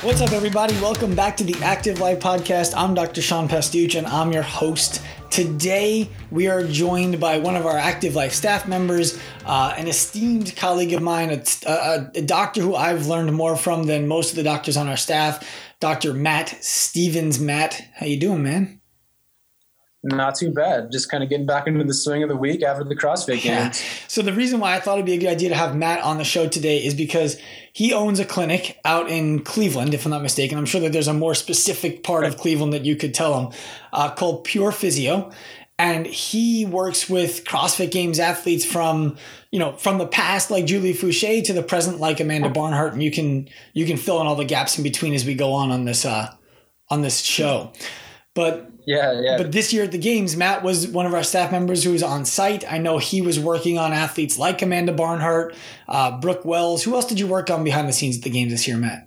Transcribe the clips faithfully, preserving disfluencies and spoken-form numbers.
What's up, everybody? Welcome back to the Active Life Podcast. I'm Doctor Sean Pastuch, and I'm your host. Today, we are joined by one of our Active Life staff members, uh, an esteemed colleague of mine, a, a, a doctor who I've learned more from than most of the doctors on our staff, Doctor Matt Stevens. Matt, how you doing, man? Not too bad. Just kind of getting back into the swing of the week after the CrossFit yeah. Games. So the reason why I thought it'd be a good idea to have Matt on the show today is because he owns a clinic out in Cleveland, if I'm not mistaken. I'm sure that there's a more specific part of Cleveland that you could tell him, uh, called Pure Physio. And he works with CrossFit Games athletes from, you know, from the past, like Julie Fouché, to the present, like Amanda Barnhart. And you can you can fill in all the gaps in between as we go on on this uh, on this show. But yeah, yeah. But this year at the Games, Matt was one of our staff members who was on site. I know he was working on athletes like Amanda Barnhart, uh, Brooke Wells. Who else did you work on behind the scenes at the Games this year, Matt?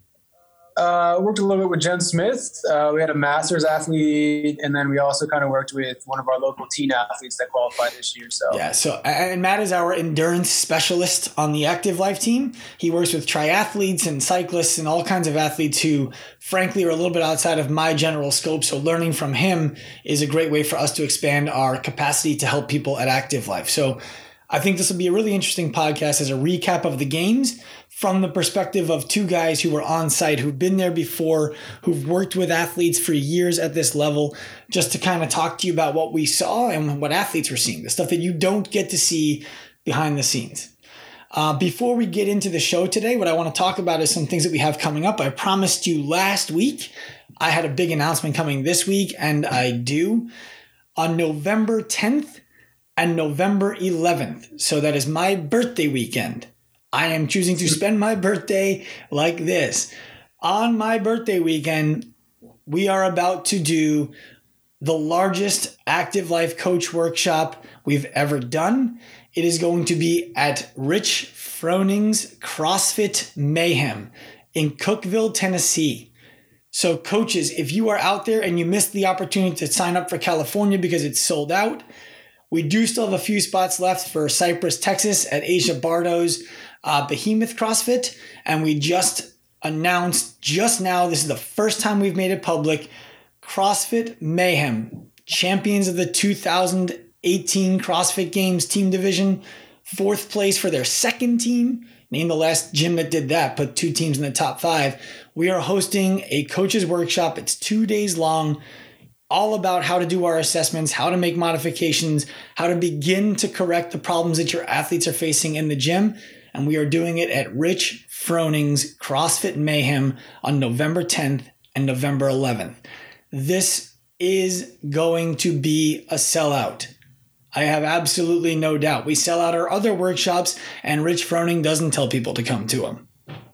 Uh, worked a little bit with Jen Smith. Uh, we had a master's athlete, and then we also kind of worked with one of our local teen athletes that qualified this year. So yeah, so and Matt is our endurance specialist on the Active Life team. He works with triathletes and cyclists and all kinds of athletes who, frankly, are a little bit outside of my general scope. So learning from him is a great way for us to expand our capacity to help people at Active Life. So I think this will be a really interesting podcast as a recap of the Games from the perspective of two guys who were on site, who've been there before, who've worked with athletes for years at this level, just to kind of talk to you about what we saw and what athletes were seeing, the stuff that you don't get to see behind the scenes. Uh, before we get into the show today, what I want to talk about is some things that we have coming up. I promised you last week I had a big announcement coming this week, and I do. On November tenth and November eleventh, so that is my birthday weekend, I am choosing to spend my birthday like this. On my birthday weekend, we are about to do the largest Active Life coach workshop we've ever done. It is going to be at Rich Froning's CrossFit Mayhem in Cookeville, Tennessee. So coaches, if you are out there and you missed the opportunity to sign up for California because it's sold out, we do still have a few spots left for Cypress, Texas at Asia Bardo's uh, Behemoth CrossFit. And we just announced just now, this is the first time we've made it public, CrossFit Mayhem, champions of the two thousand eighteen CrossFit Games team division, fourth place for their second team. Name the last gym that did that, put two teams in the top five. We are hosting a coaches workshop. It's two days long, all about how to do our assessments, how to make modifications, how to begin to correct the problems that your athletes are facing in the gym. And we are doing it at Rich Froning's CrossFit Mayhem on November tenth and November eleventh. This is going to be a sellout. I have absolutely no doubt. We sell out our other workshops, and Rich Froning doesn't tell people to come to him.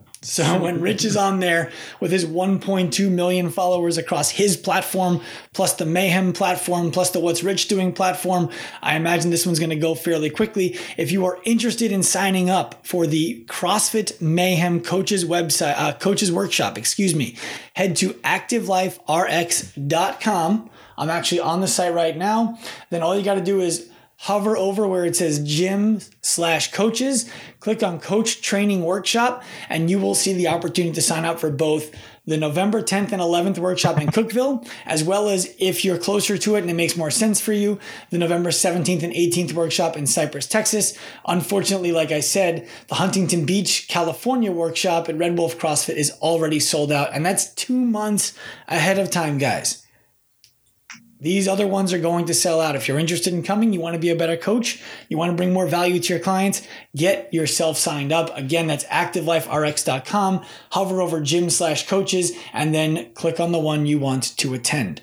So when Rich is on there with his one point two million followers across his platform, plus the Mayhem platform, plus the What's Rich Doing platform, I imagine this one's going to go fairly quickly. If you are interested in signing up for the CrossFit Mayhem coaches website, uh, coaches workshop, excuse me, head to active life r x dot com. I'm actually on the site right now. Then all you got to do is hover over where it says gym slash coaches, click on coach training workshop, and you will see the opportunity to sign up for both the November tenth and eleventh workshop in Cookeville, as well as, if you're closer to it and it makes more sense for you, the November seventeenth and eighteenth workshop in Cypress, Texas. Unfortunately, like I said, the Huntington Beach, California workshop at Red Wolf CrossFit is already sold out, and that's two months ahead of time, guys. These other ones are going to sell out. If you're interested in coming, you want to be a better coach, you want to bring more value to your clients, get yourself signed up. Again, that's active life r x dot com. Hover over gym slash coaches and then click on the one you want to attend.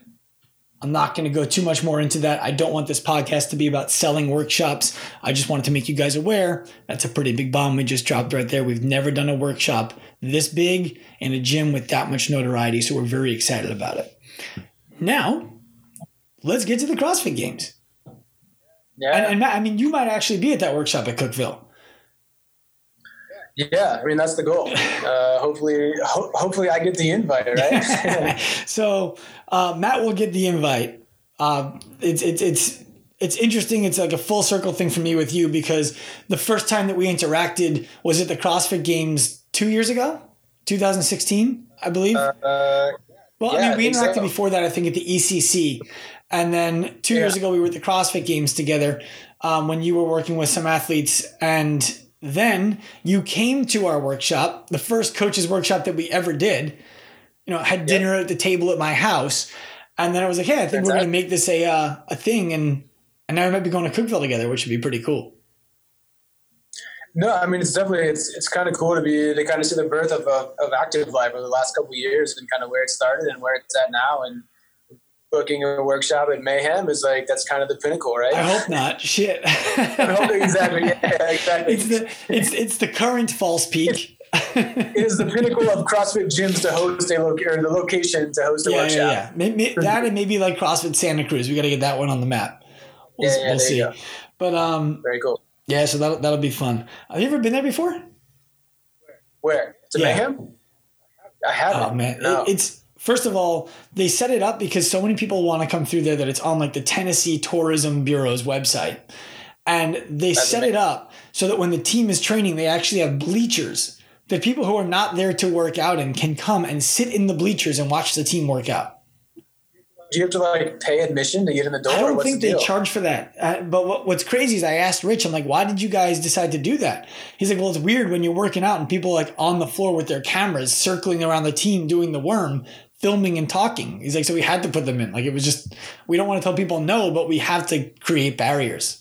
I'm not going to go too much more into that. I don't want this podcast to be about selling workshops. I just wanted to make you guys aware that's a pretty big bomb we just dropped right there. We've never done a workshop this big in a gym with that much notoriety, so we're very excited about it. Now, let's get to the CrossFit Games. Yeah. And, and Matt, I mean, you might actually be at that workshop at Cookeville. Yeah, I mean, that's the goal. Uh, hopefully, ho- hopefully I get the invite, right? So uh, Matt will get the invite. Uh, it's it's it's it's interesting. It's like a full circle thing for me with you, because the first time that we interacted was at the CrossFit Games two years ago, two thousand sixteen, I believe. Uh, uh, well, yeah, I mean, we I interacted so. before that, I think, at the E C C. And then two yeah. years ago, we were at the CrossFit Games together um, when you were working with some athletes. And then you came to our workshop, the first coaches workshop that we ever did, you know, had dinner yep. at the table at my house. And then I was like, hey, I think exactly. we're going to make this a uh, a thing. And, and now we might be going to Cookeville together, which would be pretty cool. No, I mean, it's definitely, it's it's kind of cool to be, to kind of see the birth of, of, of Active Life over the last couple of years and kind of where it started and where it's at now. And booking a workshop at Mayhem is like, that's kind of the pinnacle, right? I hope not. Shit. I hope exactly. Yeah, exactly. It's the, it's, it's the current false peak. It is the pinnacle of CrossFit gyms to host a lo- or the location to host a yeah, workshop. Yeah, yeah. Maybe, that and maybe like CrossFit Santa Cruz. We got to get that one on the map. We'll, yeah, yeah, we'll there see. You go. But um, very cool. Yeah, so that'll that'll be fun. Have you ever been there before? Where? To yeah. Mayhem? I haven't. Oh man, no. it, it's first of all they set it up because so many people want to come through there that it's on like the Tennessee Tourism Bureau's website, and they That's set amazing. it up so that when the team is training, they actually have bleachers that people who are not there to work out in can come and sit in the bleachers and watch the team work out. Do you have to like pay admission to get in the door? I don't What's think the they deal? charge for that. Uh, but what, what's crazy is I asked Rich, I'm like, why did you guys decide to do that? He's like, well, it's weird when you're working out and people like on the floor with their cameras circling around the team doing the worm, filming and talking. He's like, so we had to put them in. Like it was just, we don't want to tell people no, but we have to create barriers.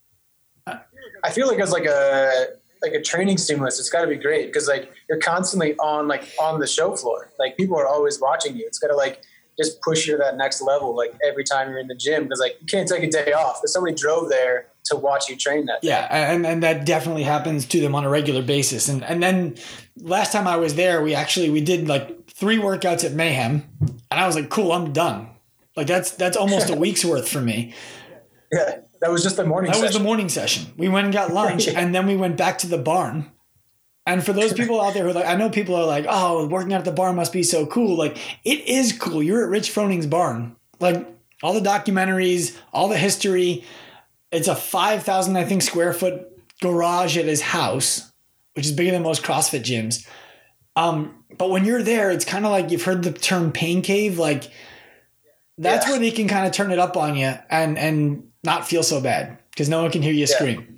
I feel like it's like a like a training stimulus. It's got to be great because like you're constantly on like on the show floor. Like people are always watching you. It's got to like just push you to that next level, like every time you're in the gym, because like you can't take a day off. Because somebody drove there to watch you train that day. Yeah, and, and that definitely happens to them on a regular basis. And and then last time I was there, we actually we did like three workouts at Mayhem, and I was like, cool, I'm done. Like that's that's almost a week's worth for me. Yeah, that was just the morning. That session. was the morning session. We went and got lunch, yeah. and then we went back to the barn. And for those people out there who are like, I know people are like, oh, working out at the barn must be so cool. Like, it is cool. You're at Rich Froning's barn. Like, all the documentaries, all the history. It's a five thousand, I think, square foot garage at his house, which is bigger than most CrossFit gyms. Um, but when you're there, it's kind of like you've heard the term pain cave. Like, that's yeah. where they can kind of turn it up on you and, and not feel so bad because no one can hear you yeah. scream.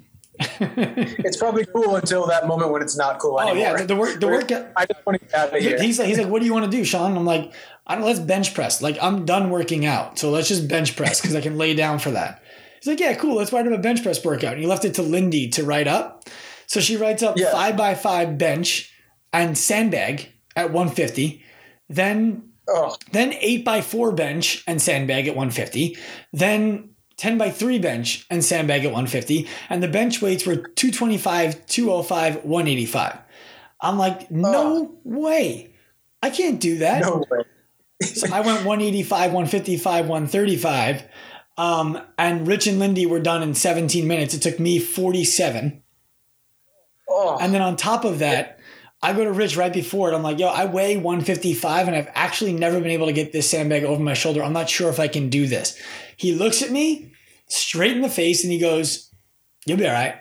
It's probably cool until that moment when it's not cool anymore. Oh yeah, the, the work, the work. I just want to get out of here. He's like, he's like, what do you want to do, Sean? I'm like, I don't. Let's bench press. Like, I'm done working out, so let's just bench press because I can lay down for that. He's like, yeah, cool. Let's write up a bench press workout. And he left it to Lindy to write up. So she writes up yeah. five by five bench and sandbag at one fifty. Then, oh. then eight by four bench and sandbag at one fifty. Then ten by three bench and sandbag at one fifty. And the bench weights were two twenty-five, two oh five, one eighty-five. I'm like, no oh. way. I can't do that. No way. So I went one eighty-five, one fifty-five, one thirty-five. Um, and Rich and Lindy were done in seventeen minutes. It took me forty-seven. Oh. And then on top of that, I go to Rich right before it. I'm like, yo, I weigh one fifty-five and I've actually never been able to get this sandbag over my shoulder. I'm not sure if I can do this. He looks at me straight in the face and he goes, you'll be all right.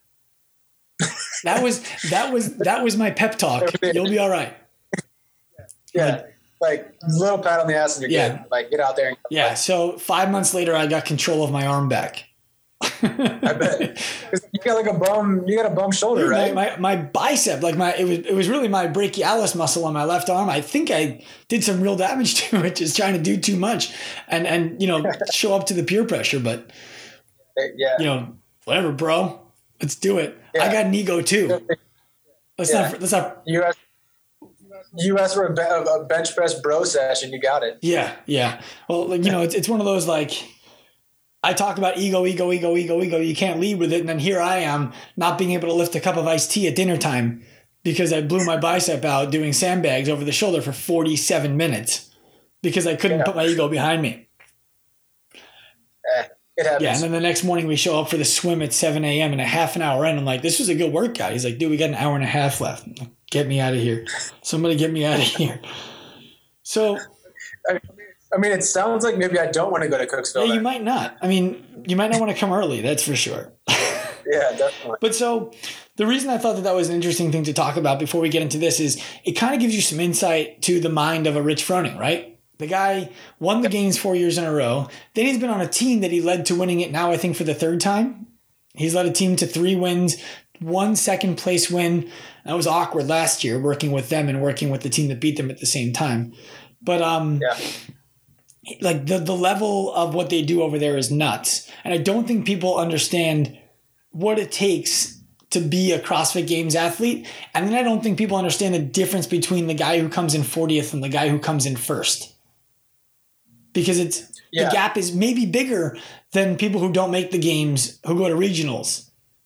That was, that was, that was my pep talk. You'll be all right. Yeah. Like little pat on the ass and you're yeah. good. Like get out there. And yeah. So five months later, I got control of my arm back. I bet. You got like a bum, you got a bum shoulder, Dude, right? My, my, my bicep, like my, it was, it was really my brachialis muscle on my left arm. I think I did some real damage to it, just trying to do too much and, and, you know, show up to the peer pressure, but yeah, you know, whatever, bro, let's do it. Yeah. I got an ego too. Let's yeah. not, let's not. You asked, you asked for a, a bench press bro session. You got it. Yeah. Yeah. Well, like, you know, it's, it's one of those, like, I talk about ego, ego, ego, ego, ego. You can't lead with it. And then here I am not being able to lift a cup of iced tea at dinner time because I blew my bicep out doing sandbags over the shoulder for forty-seven minutes because I couldn't yeah. put my ego behind me. Eh, it happens. Yeah. And then the next morning we show up for the swim at seven a.m. and a half an hour in. I'm like, this was a good workout. He's like, dude, we got an hour and a half left. Like, get me out of here. Somebody get me out of here. So I, I mean, it sounds like maybe I don't want to go to Cooksville. Yeah, then. you might not. I mean, you might not want to come early. That's for sure. Yeah, definitely. But so the reason I thought that that was an interesting thing to talk about before we get into this is it kind of gives you some insight to the mind of a Rich Froning, right? The guy won the games four years in a row. Then he's been on a team that he led to winning it now, I think, for the third time. He's led a team to three wins, one second place win. That was awkward last year, working with them and working with the team that beat them at the same time. But um, yeah. like the, the level of what they do over there is nuts. And I don't think people understand what it takes to be a CrossFit Games athlete. And then I don't think people understand the difference between the guy who comes in fortieth and the guy who comes in first. Because it's yeah. the gap is maybe bigger than people who don't make the games, who go to regionals.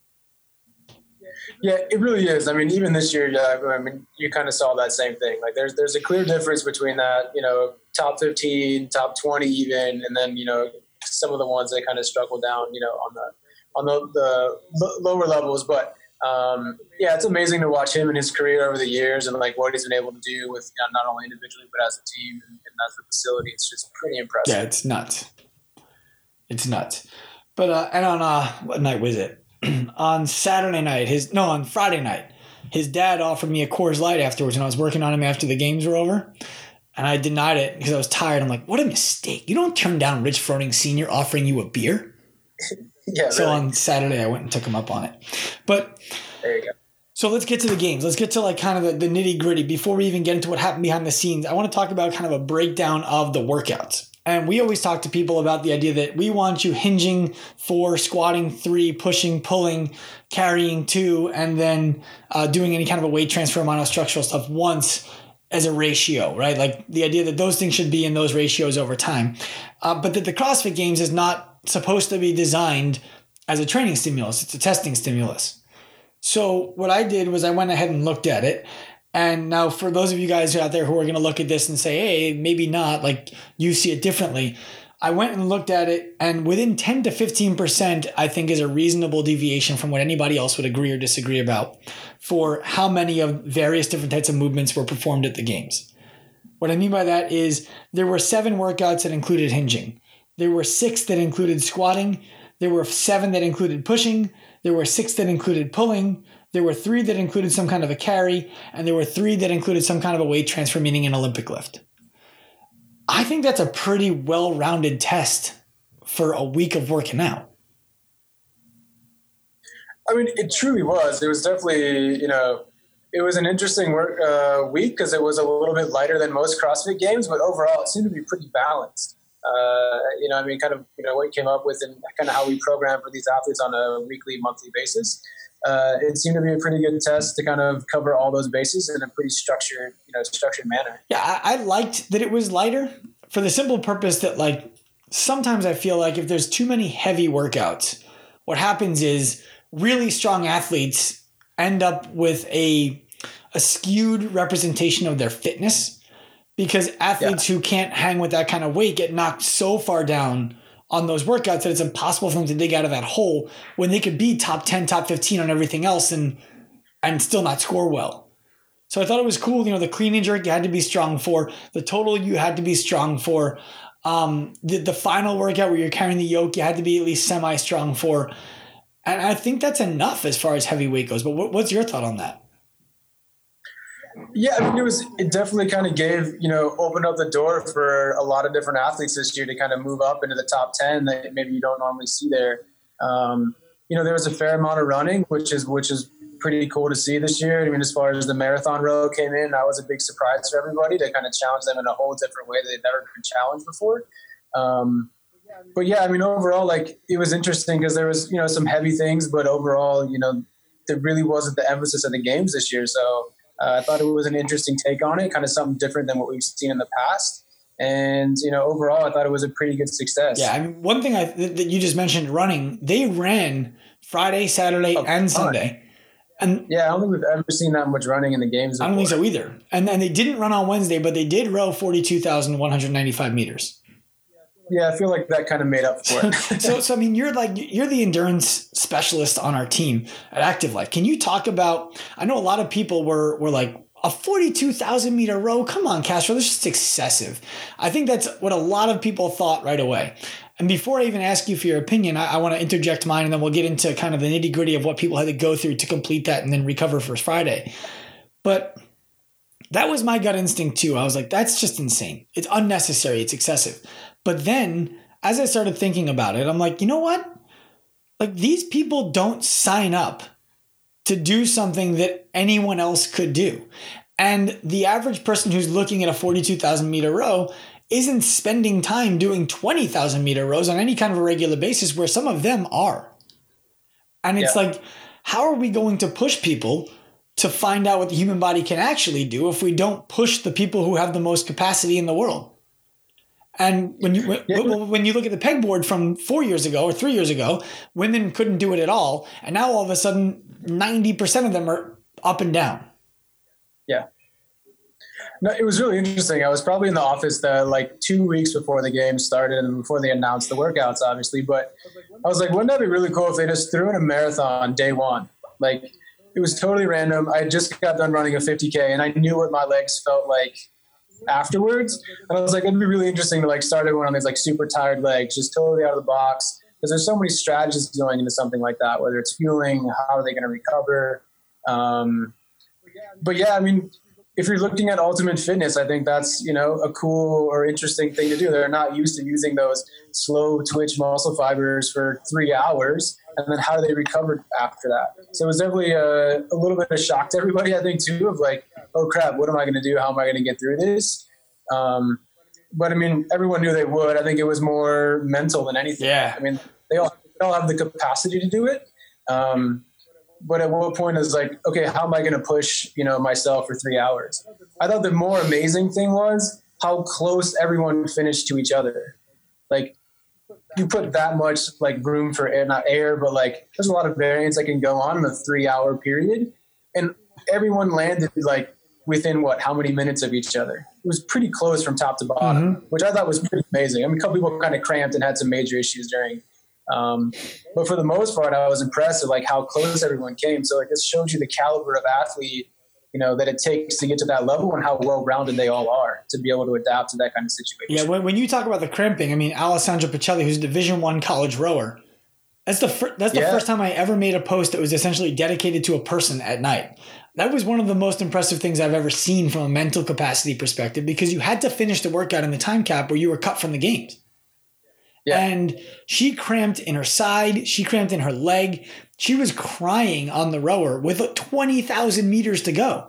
Yeah, it really is. I mean, even this year, uh, I mean, you kind of saw that same thing. Like, there's there's a clear difference between that, you know, top fifteen, top twenty, even, and then you know some of the ones that kind of struggle down, you know, on the on the, the lower levels. But um, yeah, it's amazing to watch him and his career over the years, and like what he's been able to do with, you know, not only individually but as a team and, and as a facility. It's just pretty impressive. Yeah, it's nuts. It's nuts. But uh, and on uh, what night was it? On Saturday night, his no, on Friday night, his dad offered me a Coors Light afterwards, and I was working on him after the games were over, and I denied it because I was tired. I'm like, what a mistake! You don't turn down Rich Froning Senior offering you a beer. Yeah. So really. on Saturday, I went and took him up on it. But there you go. So let's get to the games. Let's get to like kind of the, the nitty gritty before we even get into what happened behind the scenes. I want to talk about kind of a breakdown of the workouts. And we always talk to people about the idea that we want you hinging four, squatting three, pushing, pulling, carrying two, and then uh, doing any kind of a weight transfer, monostructural stuff once as a ratio, right? Like the idea that those things should be in those ratios over time. Uh, but that the CrossFit Games is not supposed to be designed as a training stimulus. It's a testing stimulus. So what I did was I went ahead and looked at it. And now for those of you guys out there who are going to look at this and say, hey, maybe not, like you see it differently. I went and looked at it, and within ten to fifteen percent, I think is a reasonable deviation from what anybody else would agree or disagree about for how many of various different types of movements were performed at the games. What I mean by that is there were seven workouts that included hinging. There were six that included squatting. There were seven that included pushing. There were six that included pulling. There were three that included some kind of a carry, and there were three that included some kind of a weight transfer, meaning an Olympic lift. I think that's a pretty well-rounded test for a week of working out. I mean, it truly was. It was definitely, you know, it was an interesting work uh, week because it was a little bit lighter than most CrossFit Games, but overall it seemed to be pretty balanced. Uh, you know, I mean, kind of, you know, what we came up with and kind of how we program for these athletes on a weekly, monthly basis. Uh, it seemed to be a pretty good test to kind of cover all those bases in a pretty structured, you know, structured manner. Yeah, I, I liked that it was lighter for the simple purpose that, like, sometimes I feel like if there's too many heavy workouts, what happens is really strong athletes end up with a a skewed representation of their fitness because athletes yeah. who can't hang with that kind of weight get knocked so far down on those workouts that it's impossible for them to dig out of that hole when they could be top ten, top fifteen on everything else and and still not score well. So I thought it was cool. You know, the clean and jerk you had to be strong for. The total you had to be strong for. Um, the, the final workout where you're carrying the yoke, you had to be at least semi-strong for. And I think that's enough as far as heavyweight goes. But what, what's your thought on that? Yeah, I mean, it was, it definitely kind of gave, you know, opened up the door for a lot of different athletes this year to kind of move up into the top ten that maybe you don't normally see there. Um, you know, there was a fair amount of running, which is, which is pretty cool to see this year. I mean, as far as the marathon row came in, that was a big surprise for everybody to kind of challenge them in a whole different way that they've never been challenged before. Um, but yeah, I mean, overall, like it was interesting because there was, you know, some heavy things, but overall, you know, there really wasn't the emphasis of the games this year. So, Uh, I thought it was an interesting take on it, kind of something different than what we've seen in the past. And, you know, overall, I thought it was a pretty good success. Yeah, I mean, one thing I, that you just mentioned, running, they ran Friday, Saturday, oh, and Sunday. And yeah, I don't think we've ever seen that much running in the games before. I don't think so either. And then they didn't run on Wednesday, but they did row forty-two thousand one hundred ninety-five meters. Yeah, I feel like that kind of made up for it. so, so I mean, you're like you're the endurance specialist on our team at Active Life. Can you talk about? I know a lot of people were were like a forty-two thousand meter row. Come on, Castro, that's just excessive. I think that's what a lot of people thought right away. And before I even ask you for your opinion, I, I want to interject mine, and then we'll get into kind of the nitty gritty of what people had to go through to complete that and then recover for Friday. But that was my gut instinct too. I was like, that's just insane. It's unnecessary. It's excessive. But then as I started thinking about it, I'm like, you know what? Like, these people don't sign up to do something that anyone else could do. And the average person who's looking at a forty-two thousand meter row isn't spending time doing twenty thousand meter rows on any kind of a regular basis, where some of them are. And it's yeah. like, how are we going to push people to find out what the human body can actually do if we don't push the people who have the most capacity in the world? And when you yeah. when you look at the pegboard from four years ago or three years ago, women couldn't do it at all. And now all of a sudden, ninety percent of them are up and down. Yeah. No, it was really interesting. I was probably in the office the, like two weeks before the game started and before they announced the workouts, obviously. But I was like, wouldn't that be really cool if they just threw in a marathon day one? Like, it was totally random. I just got done running a fifty K and I knew what my legs felt like afterwards. And I was like, it'd be really interesting to like start everyone on these like super tired legs, just totally out of the box. Because there's so many strategies going into something like that, whether it's fueling, how are they going to recover? Um, but yeah, I mean, if you're looking at Ultimate Fitness, I think that's, you know, a cool or interesting thing to do. They're not used to using those slow twitch muscle fibers for three hours. And then how do they recover after that? So it was definitely a, a little bit of a shock to everybody, I think, too, of like, oh, crap, what am I going to do? How am I going to get through this? Um, but, I mean, everyone knew they would. I think it was more mental than anything. Yeah. I mean, they all, they all have the capacity to do it. Um, but at what point is like, okay, how am I going to push, you know, myself for three hours? I thought the more amazing thing was how close everyone finished to each other. Like, you put that much like room for air, not air, but like there's a lot of variance that can go on in a three hour period. And everyone landed like within what, how many minutes of each other? It was pretty close from top to bottom, mm-hmm. which I thought was pretty amazing. I mean, a couple people kind of cramped and had some major issues during, um, but for the most part, I was impressed with like how close everyone came. So like this shows you the caliber of athlete, you know, that it takes to get to that level and how well-rounded they all are to be able to adapt to that kind of situation. Yeah, when, when you talk about the cramping, I mean, Alessandro Pacelli, who's a Division One college rower, that's the fir- that's the yeah. first time I ever made a post that was essentially dedicated to a person at night. That was one of the most impressive things I've ever seen from a mental capacity perspective, because you had to finish the workout in the time cap or you were cut from the games. Yeah. And she cramped in her side. She cramped in her leg. She was crying on the rower with twenty thousand meters to go.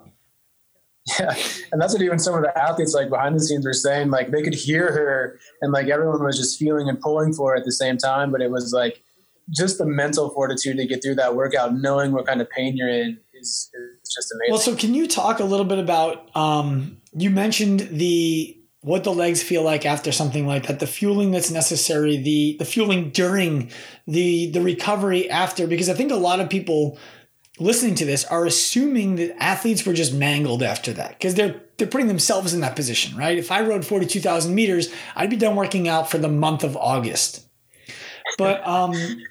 Yeah. And that's what even some of the athletes like behind the scenes were saying, like they could hear her and like everyone was just feeling and pulling for her at the same time. But it was like just the mental fortitude to get through that workout, knowing what kind of pain you're in is, is just amazing. Well, so can you talk a little bit about, um, you mentioned the, what the legs feel like after something like that, the fueling that's necessary, the the fueling during, the the recovery after, because I think a lot of people listening to this are assuming that athletes were just mangled after that, because they're they're putting themselves in that position, right? If I rode forty-two thousand meters, I'd be done working out for the month of August. But um,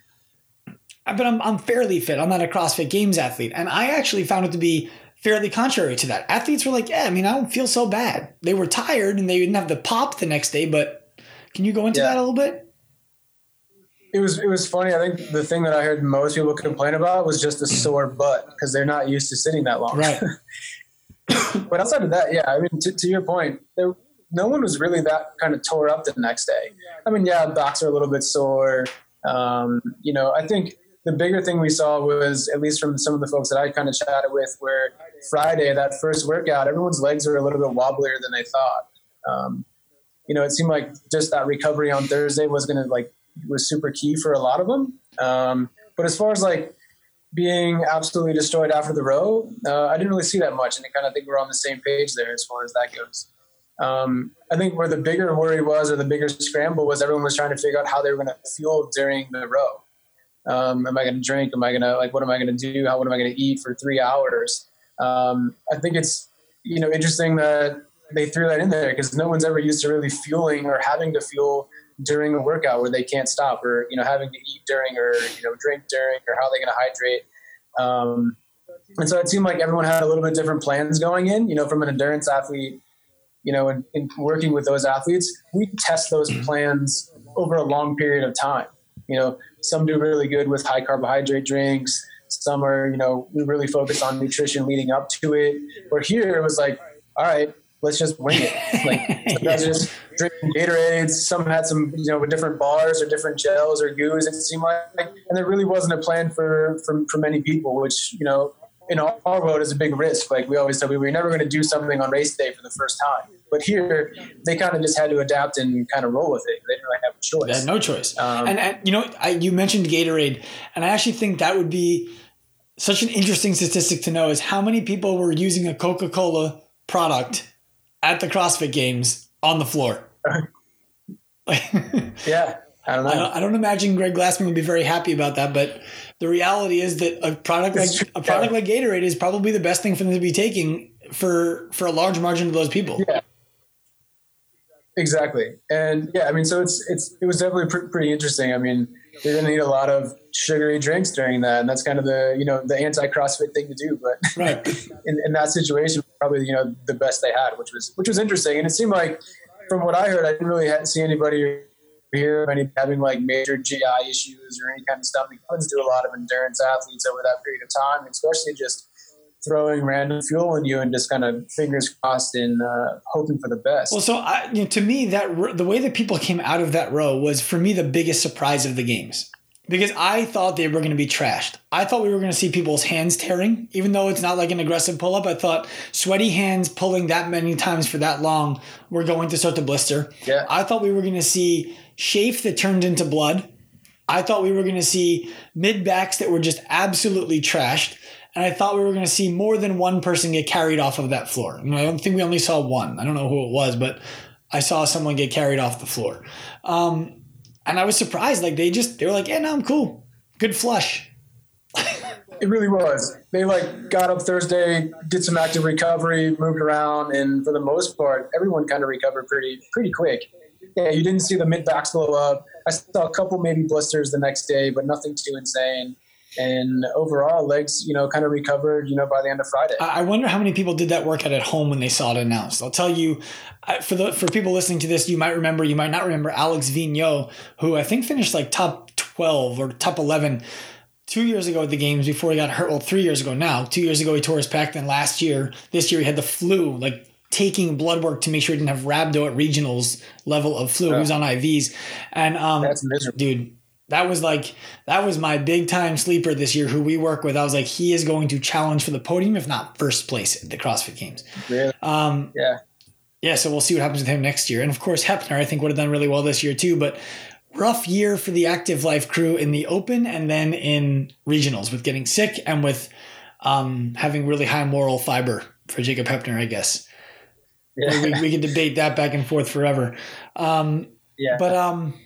but I'm I'm fairly fit. I'm not a CrossFit Games athlete, and I actually found it to be fairly contrary to that. Athletes were like, yeah, I mean, I don't feel so bad. They were tired and they didn't have the pop the next day, but can you go into yeah. that a little bit? It was, it was funny. I think the thing that I heard most people complain about was just a sore butt because they're not used to sitting that long. Right. But outside of that, yeah, I mean, to, to your point, there, no one was really that kind of tore up the next day. I mean, yeah, backs are a little bit sore. Um, you know, I think the bigger thing we saw was, at least from some of the folks that I kind of chatted with, where Friday, that first workout, everyone's legs were a little bit wobblier than they thought. Um, you know, it seemed like just that recovery on Thursday was going to like, was super key for a lot of them. Um, but as far as like being absolutely destroyed after the row, uh, I didn't really see that much. And I kind of think we're on the same page there as far as that goes. Um, I think where the bigger worry was, or the bigger scramble was, everyone was trying to figure out how they were going to fuel during the row. Um, am I going to drink? Am I going to like, what am I going to do? How, what am I going to eat for three hours? Um, I think it's, you know, interesting that they threw that in there because no one's ever used to really fueling or having to fuel during a workout where they can't stop, or, you know, having to eat during, or, you know, drink during, or how are they going to hydrate? Um, and so it seemed like everyone had a little bit different plans going in, you know, from an endurance athlete, you know, in, in working with those athletes, we test those plans over a long period of time. You know, some do really good with high carbohydrate drinks. Some are, you know, we really focus on nutrition leading up to it. Where here it was like, all right, let's just wing it. Like some guys are just drinking Gatorades. Some had some, you know, with different bars or different gels or goos, it seemed like. And there really wasn't a plan for, for, for many people, which, you know, in our world is a big risk. Like we always said, we were never going to do something on race day for the first time. But here, they kind of just had to adapt and kind of roll with it. They didn't really have a choice. They had no choice. Um, and, and, you know, I, you mentioned Gatorade, and I actually think that would be such an interesting statistic to know is how many people were using a Coca-Cola product at the CrossFit Games on the floor. Yeah, I don't know. I don't, I don't imagine Greg Glassman would be very happy about that, but the reality is that a product like a product like Gatorade is probably the best thing for them to be taking for for a large margin of those people. Yeah. Exactly. And yeah, I mean, so it's, it's, it was definitely pr- pretty interesting. I mean, you're going to need a lot of sugary drinks during that. And that's kind of the, you know, the anti-CrossFit thing to do. But right. in, in that situation, probably, you know, the best they had, which was, which was interesting. And it seemed like from what I heard, I didn't really have, see anybody here any, having like major G I issues or any kind of stuff. It happens to a lot of endurance athletes over that period of time, especially just throwing random fuel in you and just kind of fingers crossed and uh, hoping for the best. Well, so I, you know, to me, that the way that people came out of that row was for me the biggest surprise of the games, because I thought they were going to be trashed. I thought we were going to see people's hands tearing, even though it's not like an aggressive pull up. I thought sweaty hands pulling that many times for that long were going to start to blister. Yeah. I thought we were going to see chafe that turned into blood. I thought we were going to see mid backs that were just absolutely trashed. And I thought we were going to see more than one person get carried off of that floor. I, mean, I don't think we only saw one. I don't know who it was, but I saw someone get carried off the floor. Um, and I was surprised. Like they just, they were like, yeah, no, I'm cool. Good flush. It really was. They like got up Thursday, did some active recovery, moved around. And for the most part, everyone kind of recovered pretty, pretty quick. Yeah. You didn't see the mid backs blow up. I saw a couple maybe blisters the next day, but nothing too insane. And overall, legs, you know, kind of recovered, you know, by the end of Friday. I wonder how many people did that workout at home when they saw it announced. I'll tell you, for the for people listening to this, you might remember, you might not remember Alex Vigneault, who I think finished like top twelve or top eleven two years ago at the games before he got hurt. Well, three years ago now. Two years ago he tore his pec. Then last year, this year he had the flu, like taking blood work to make sure he didn't have rhabdo at regionals level of flu. Oh. He was on I Vs. And um, that's miserable, dude. That was like, that was my big time sleeper this year who we work with. I was like, he is going to challenge for the podium, if not first place at the CrossFit Games. Really? Um, yeah. Yeah. So we'll see what happens with him next year. And of course, Hepner, I think would have done really well this year too, but rough year for the Active Life crew in the open and then in regionals with getting sick and with um, having really high moral fiber for Jacob Hepner, I guess. Yeah. We, we could debate that back and forth forever. Um, yeah. But, um,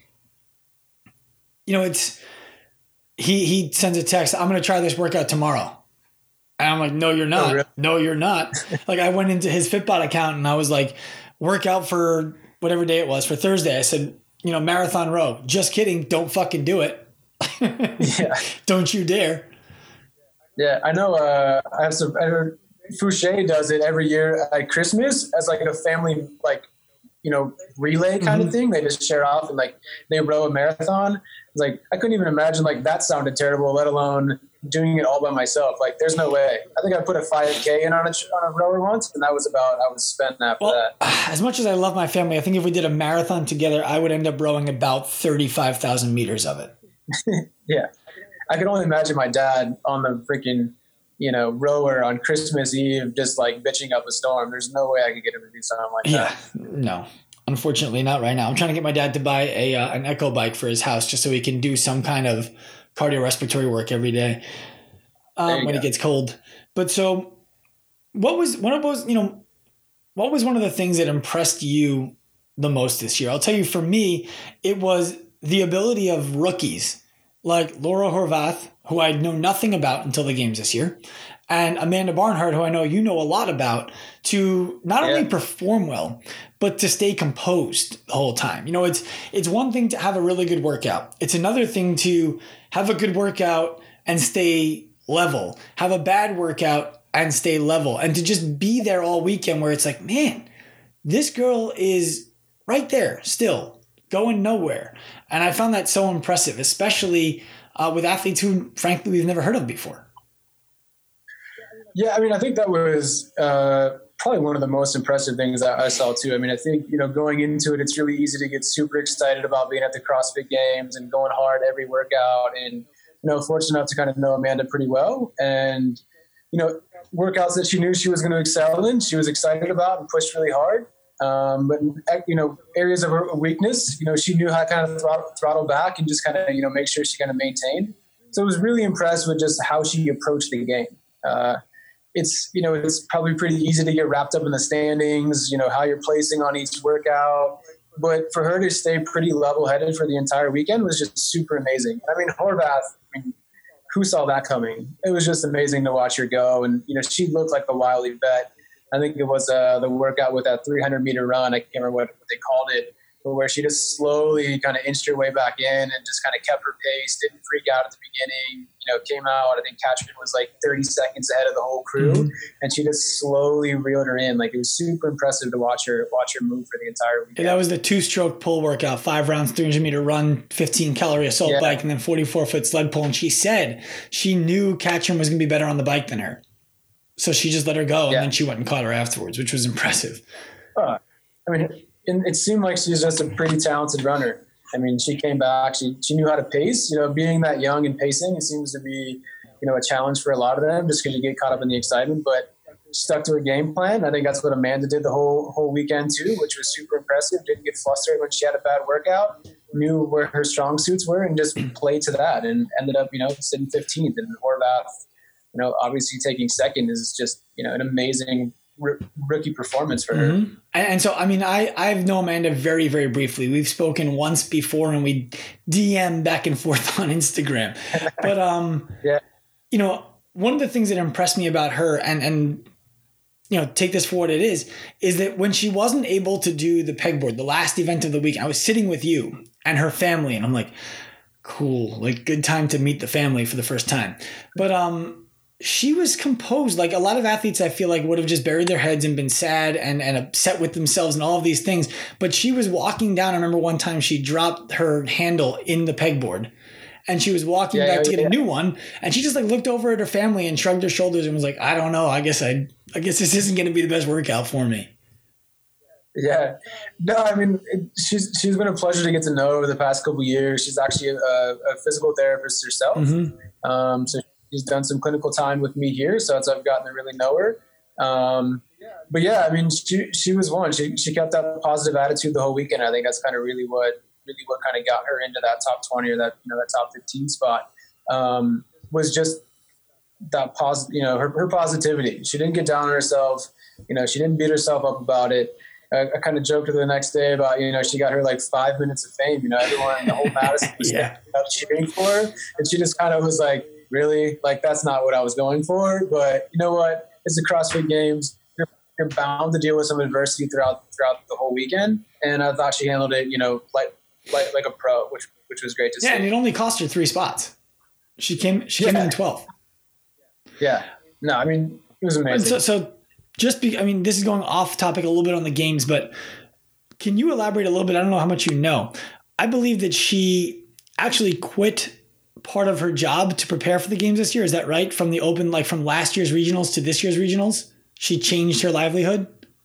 you know, it's, he, he sends a text, I'm going to try this workout tomorrow. And I'm like, no, you're not. Oh, really? No, you're not. Like I went into his Fitbot account and I was like, workout for whatever day it was for Thursday. I said, you know, marathon row, just kidding. Don't fucking do it. Yeah. Don't you dare. Yeah. I know. Uh, I have some, I heard Fouché does it every year at Christmas as like a family, like, you know, relay kind mm-hmm. of thing. They just share off and like they row a marathon. It's like, I couldn't even imagine like that sounded terrible, let alone doing it all by myself. Like there's no way. I think I put a five K in on a, on a rower once and that was about, I was spent after well, that. As much as I love my family, I think if we did a marathon together, I would end up rowing about thirty-five thousand meters of it. Yeah. I could only imagine my dad on the freaking, you know, rower on Christmas Eve, just like bitching up a storm. There's no way I could get him to do something like yeah, that. No, unfortunately not right now. I'm trying to get my dad to buy a uh, an Echo bike for his house just so he can do some kind of cardiorespiratory work every day um, when go. It gets cold. But so what was one of those, you know, what was one of the things that impressed you the most this year? I'll tell you, for me, it was the ability of rookies like Laura Horvath, who I know nothing about until the games this year, and Amanda Barnhart, who I know you know a lot about, to not yeah. only perform well, but to stay composed the whole time. You know, it's it's one thing to have a really good workout. It's another thing to have a good workout and stay level, have a bad workout and stay level, and to just be there all weekend where it's like, man, this girl is right there still, going nowhere. And I found that so impressive, especially uh, with athletes who, frankly, we've never heard of before. Yeah, I mean, I think that was uh, probably one of the most impressive things that I saw too. I mean, I think, you know, going into it, it's really easy to get super excited about being at the CrossFit Games and going hard every workout. And, you know, fortunate enough to kind of know Amanda pretty well. And, you know, workouts that she knew she was going to excel in, she was excited about and pushed really hard. Um, but, you know, areas of her weakness, you know, she knew how to kind of throttle, throttle back and just kind of, you know, make sure she kind of maintained. So I was really impressed with just how she approached the game. Uh, It's, you know, it's probably pretty easy to get wrapped up in the standings, you know, how you're placing on each workout. But for her to stay pretty level-headed for the entire weekend was just super amazing. I mean, Horvath, I mean, who saw that coming? It was just amazing to watch her go. And, you know, she looked like a wily vet. I think it was uh, the workout with that three hundred meter run. I can't remember what, what they called it, but where she just slowly kind of inched her way back in and just kind of kept her pace, didn't freak out at the beginning, you know, came out. I think Katrin was like thirty seconds ahead of the whole crew, mm-hmm. and she just slowly reeled her in. Like, it was super impressive to watch her watch her move for the entire weekend. Yeah, that was the two-stroke pull workout, five rounds, three hundred meter run, fifteen calorie assault yeah. bike, and then forty-four foot sled pull. And she said she knew Katrin was going to be better on the bike than her. So she just let her go, and yeah. then she went and caught her afterwards, which was impressive. Uh, I mean, it, it seemed like she's just a pretty talented runner. I mean, she came back. She she knew how to pace. You know, being that young and pacing, it seems to be, you know, a challenge for a lot of them just because you get caught up in the excitement. But stuck to her game plan. I think that's what Amanda did the whole whole weekend too, which was super impressive. Didn't get flustered when she had a bad workout. Knew where her strong suits were and just played to that, and ended up, you know, sitting fifteenth. And Horvath, you know, obviously taking second is just, you know, an amazing r- rookie performance for her. Mm-hmm. And, and so, I mean, I, I've known Amanda very, very briefly. We've spoken once before and we D M back and forth on Instagram. But, um, yeah, you know, one of the things that impressed me about her, and, and, you know, take this for what it is, is that when she wasn't able to do the pegboard, the last event of the week, I was sitting with you and her family, and I'm like, cool, like, good time to meet the family for the first time. But, um, she was composed. Like, a lot of athletes, I feel like, would have just buried their heads and been sad and, and upset with themselves and all of these things. But she was walking down. I remember one time she dropped her handle in the pegboard and she was walking yeah, back to get yeah. a new one. And she just like looked over at her family and shrugged her shoulders and was like, I don't know. I guess I, I guess this isn't going to be the best workout for me. Yeah, no, I mean, it, she's, she's been a pleasure to get to know over the past couple of years. She's actually a, a physical therapist herself. Mm-hmm. Um, so she's done some clinical time with me here, so that's how I've gotten to really know her. Um, but yeah, I mean, she she was one. She she kept that positive attitude the whole weekend. I think that's kind of really what really what kind of got her into that top twenty or that you know that top fifteen spot. Um, was just that positive, you know, her her positivity. She didn't get down on herself. You know, she didn't beat herself up about it. I, I kind of joked with her the next day about, you know, she got her like five minutes of fame. You know, everyone in the whole Madison was yeah. cheering for her, and she just kind of was like, really? Like, that's not what I was going for. But you know what? It's the CrossFit Games. You're, you're bound to deal with some adversity throughout throughout the whole weekend. And I thought she handled it, you know, like like, like a pro, which which was great to yeah, see. Yeah, and it only cost her three spots. She came she yeah. came in twelfth. Yeah. No, I mean, it was amazing. So, so just be, I mean, this is going off topic a little bit on the games, but can you elaborate a little bit? I don't know how much you know. I believe that she actually quit part of her job to prepare for the games this year. Is that right? From the open, like from last year's regionals to this year's regionals, she changed her livelihood.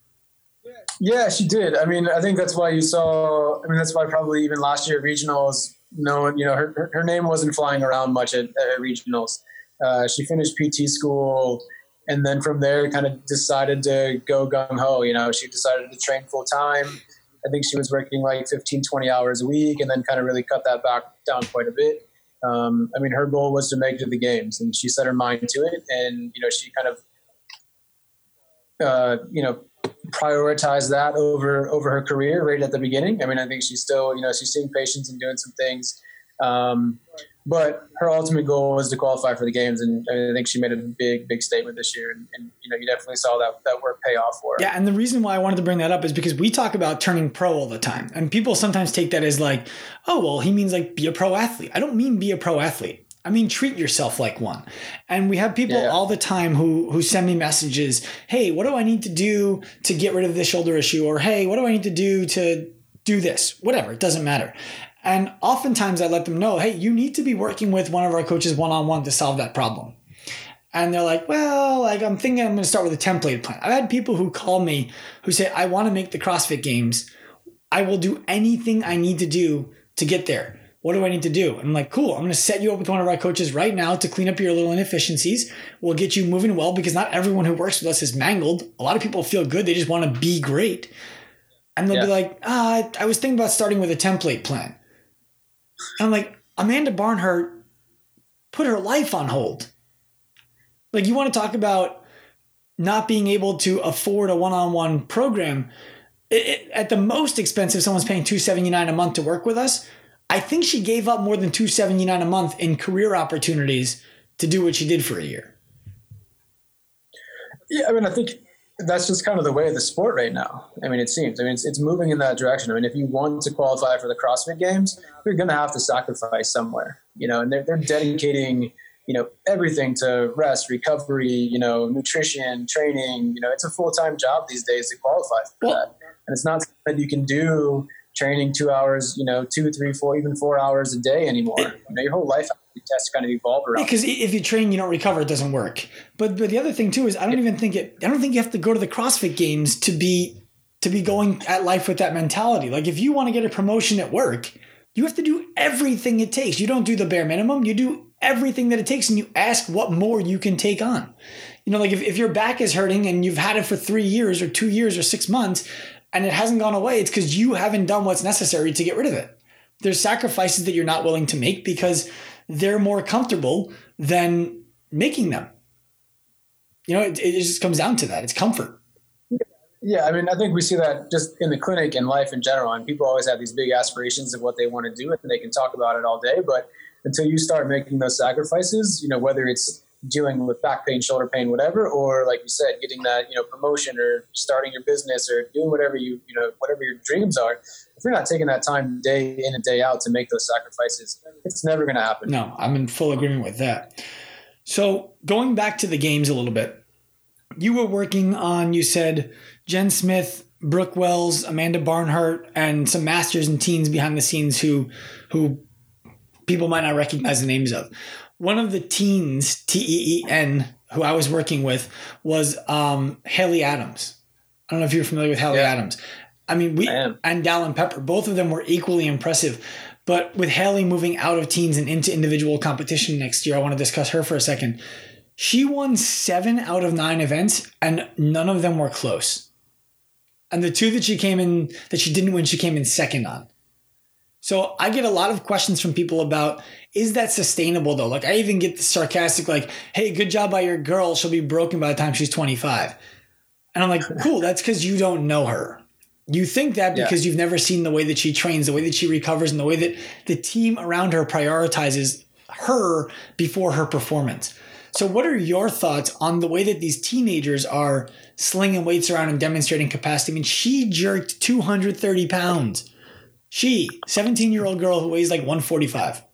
Yeah, she did. I mean, I think that's why you saw, I mean, that's why probably even last year at regionals, no one, you know, her, her, her name wasn't flying around much at, at regionals. Uh, she finished P T school and then from there kind of decided to go gung ho. You know, she decided to train full time. I think she was working like fifteen, twenty hours a week and then kind of really cut that back down quite a bit. Um, I mean, her goal was to make it to the games, and she set her mind to it. And, you know, she kind of, uh, you know, prioritized that over, over her career right at the beginning. I mean, I think she's still, you know, she's seeing patients and doing some things. Um, but her ultimate goal was to qualify for the games. And I think she made a big, big statement this year. And, and you know, you definitely saw that, that work pay off for her. Yeah. And the reason why I wanted to bring that up is because we talk about turning pro all the time. And people sometimes take that as like, oh, well, he means like be a pro athlete. I don't mean be a pro athlete. I mean, treat yourself like one. And we have people yeah. all the time who who send me messages. Hey, what do I need to do to get rid of this shoulder issue? Or, hey, what do I need to do to do this, whatever, it doesn't matter. And oftentimes I let them know, hey, you need to be working with one of our coaches one-on-one to solve that problem. And they're like, well, like I'm thinking I'm going to start with a template plan. I've had people who call me who say, I want to make the CrossFit Games. I will do anything I need to do to get there. What do I need to do? I'm like, cool, I'm going to set you up with one of our coaches right now to clean up your little inefficiencies. We'll get you moving well, because not everyone who works with us is mangled. A lot of people feel good. They just want to be great. And they'll yeah. be like, ah, I was thinking about starting with a template plan. And I'm like, Amanda Barnhart put her life on hold. Like, you want to talk about not being able to afford a one-on-one program. It, it, at the most expensive, someone's paying two hundred seventy-nine dollars a month to work with us. I think she gave up more than two hundred seventy-nine dollars a month in career opportunities to do what she did for a year. Yeah, I mean, I think that's just kind of the way of the sport right now. I mean, it seems. I mean, it's, it's moving in that direction. I mean, if you want to qualify for the CrossFit Games, you're going to have to sacrifice somewhere, you know, and they're, they're dedicating, you know, everything to rest, recovery, you know, nutrition, training. You know, it's a full-time job these days to qualify for well, that. And it's not something that you can do training two hours, you know, two, three, four, even four hours a day anymore. You know, your whole life has to kind of evolve around. Because if you train, you don't recover, it doesn't work. But but the other thing too is I don't yeah. even think it. I don't think you have to go to the CrossFit Games to be to be going at life with that mentality. Like, if you want to get a promotion at work, you have to do everything it takes. You don't do the bare minimum. You do everything that it takes, and you ask what more you can take on. You know, like if, if your back is hurting and you've had it for three years or two years or six months and it hasn't gone away, it's because you haven't done what's necessary to get rid of it. There's sacrifices that you're not willing to make because they're more comfortable than making them. You know, it, it just comes down to that. It's comfort. Yeah, I mean, I think we see that just in the clinic and life in general. And people always have these big aspirations of what they want to do, and they can talk about it all day. But until you start making those sacrifices, you know, whether it's dealing with back pain, shoulder pain, whatever, or like you said, getting that, you know, promotion or starting your business or doing whatever you, you know, whatever your dreams are, if you're not taking that time day in and day out to make those sacrifices, it's never going to happen. No, I'm in full agreement with that. So going back to the games a little bit, you were working on, you said, Jen Smith, Brooke Wells, Amanda Barnhart, and some masters and teens behind the scenes who, who people might not recognize the names of. One of the teens, T E E N, who I was working with was um, Haley Adams. I don't know if you're familiar with Haley yeah. Adams. I mean, we I and Dallin Pepper, both of them were equally impressive. But with Haley moving out of teens and into individual competition next year, I want to discuss her for a second. She won seven out of nine events, and none of them were close. And the two that she came in, that she didn't win, she came in second on. So I get a lot of questions from people about, is that sustainable though? Like, I even get the sarcastic, like, hey, good job by your girl. She'll be broken by the time she's twenty-five. And I'm like, cool, that's because you don't know her. You think that because yeah. you've never seen the way that she trains, the way that she recovers, and the way that the team around her prioritizes her before her performance. So what are your thoughts on the way that these teenagers are slinging weights around and demonstrating capacity? I mean, she jerked two hundred thirty pounds. She, seventeen-year-old girl who weighs like one forty-five.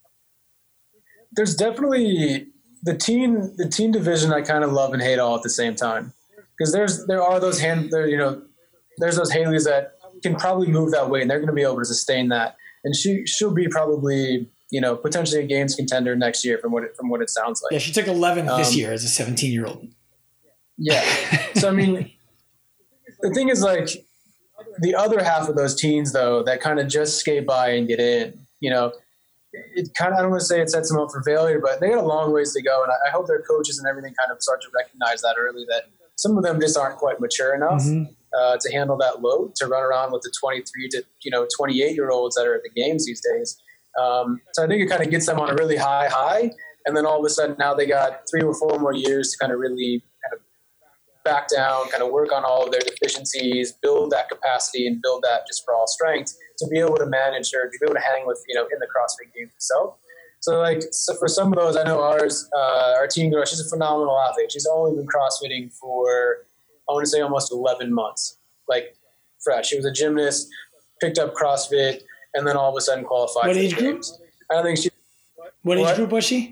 There's definitely the teen, the teen division I kind of love and hate all at the same time. Because there's there are those hand there, you know, there's those Haleys that can probably move that weight and they're going to be able to sustain that. And she she'll be probably, you know, potentially a games contender next year from what it, from what it sounds like. Yeah, she took eleventh um, this year as a seventeen-year-old. Yeah. So I mean, the thing is, like, the other half of those teens though that kind of just skate by and get in, you know, it kind of, I don't want to say it sets them up for failure, but they got a long ways to go. And I, I hope their coaches and everything kind of start to recognize that early, that some of them just aren't quite mature enough mm-hmm. uh, to handle that load, to run around with the twenty-three to, you know, twenty-eight year olds that are at the games these days. Um, so I think it kind of gets them on a really high high. And then all of a sudden now they got three or four more years to kind of really kind of back down, kind of work on all of their deficiencies, build that capacity and build that just for all strength to be able to manage or to be able to hang with, you know, in the CrossFit Games itself. So like, so for some of those, I know ours, uh, our teen girl, she's a phenomenal athlete. She's only been CrossFitting for, I want to say almost eleven months, like fresh. She was a gymnast, picked up CrossFit, and then all of a sudden qualified. What age group? I don't think she. What, what age group was she?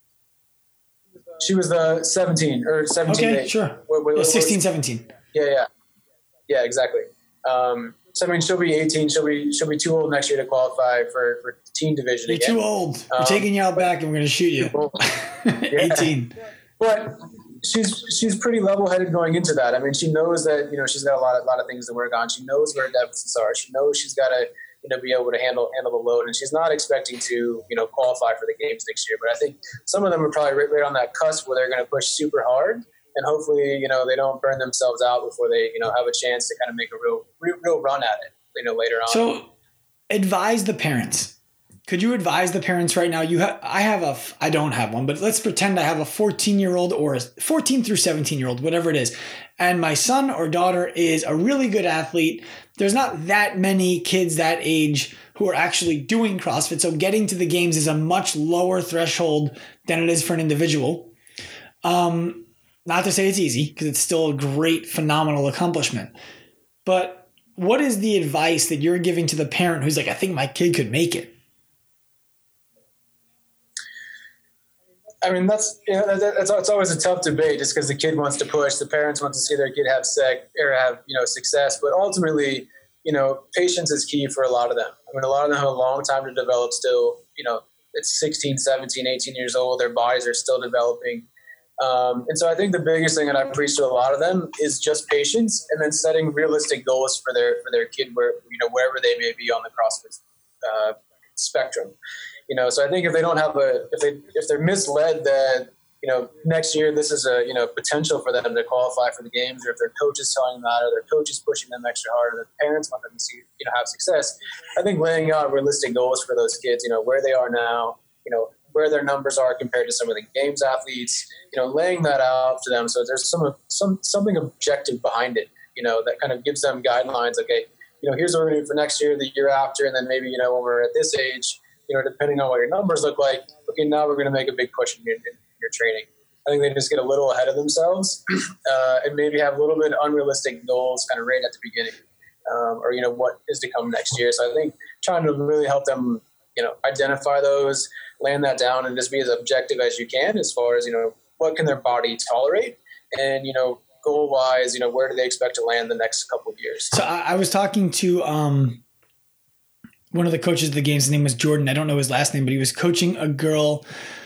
She was the seventeen or seventeen. Okay, sure. What, what, yeah, sixteen, seventeen. Yeah, yeah. Yeah, exactly. Um, so I mean, she'll be eighteen. She'll be she'll be too old next year to qualify for for teen division. You're again. too old. We're um, taking you out back, and we're going to shoot you. eighteen. But she's she's pretty level headed going into that. I mean, she knows that you know she's got a lot of lot of things to work on. She knows where her deficits are. She knows she's got to you know be able to handle handle the load, and she's not expecting to you know qualify for the games next year. But I think some of them are probably right, right on that cusp where they're going to push super hard. And hopefully, you know, they don't burn themselves out before they, you know, have a chance to kind of make a real, real, real run at it, you know, later on. So, advise the parents. Could you advise the parents right now? You have, I have a, I don't have one, but let's pretend I have a fourteen-year-old or a fourteen through seventeen-year-old, whatever it is, and my son or daughter is a really good athlete. There's not that many kids that age who are actually doing CrossFit, so getting to the games is a much lower threshold than it is for an individual. Um. Not to say it's easy, because it's still a great, phenomenal accomplishment. But what is the advice that you're giving to the parent who's like, I think my kid could make it? I mean, that's you know, that's it's always a tough debate, just because the kid wants to push, the parents want to see their kid have sec or have you know success. But ultimately, you know, patience is key for a lot of them. I mean, a lot of them have a long time to develop. Still, you know, it's sixteen, seventeen, eighteen years old. Their bodies are still developing. Um, and so I think the biggest thing that I preach to a lot of them is just patience, and then setting realistic goals for their for their kid, where you know wherever they may be on the CrossFit uh, spectrum. You know, so I think if they don't have a if they if they're misled that you know next year this is a you know potential for them to qualify for the games, or if their coach is telling them that, or their coach is pushing them extra hard, or their parents want them to see you know have success, I think laying out realistic goals for those kids, you know where they are now, you know. where their numbers are compared to some of the games athletes, you know, laying that out to them. So there's some, some, something objective behind it, you know, that kind of gives them guidelines. Okay, you know, here's what we're going to do for next year, the year after. And then maybe, you know, when we're at this age, you know, depending on what your numbers look like, okay, now we're going to make a big push in your, in your training. I think they just get a little ahead of themselves uh, and maybe have a little bit unrealistic goals kind of right at the beginning um, or, you know, what is to come next year. So I think trying to really help them, you know, identify those, land that down, and just be as objective as you can as far as, you know, what can their body tolerate, and, you know, goal wise, you know, where do they expect to land the next couple of years? So I, I was talking to um, one of the coaches of the games. His name was Jordan. I don't know his last name, but he was coaching a girl.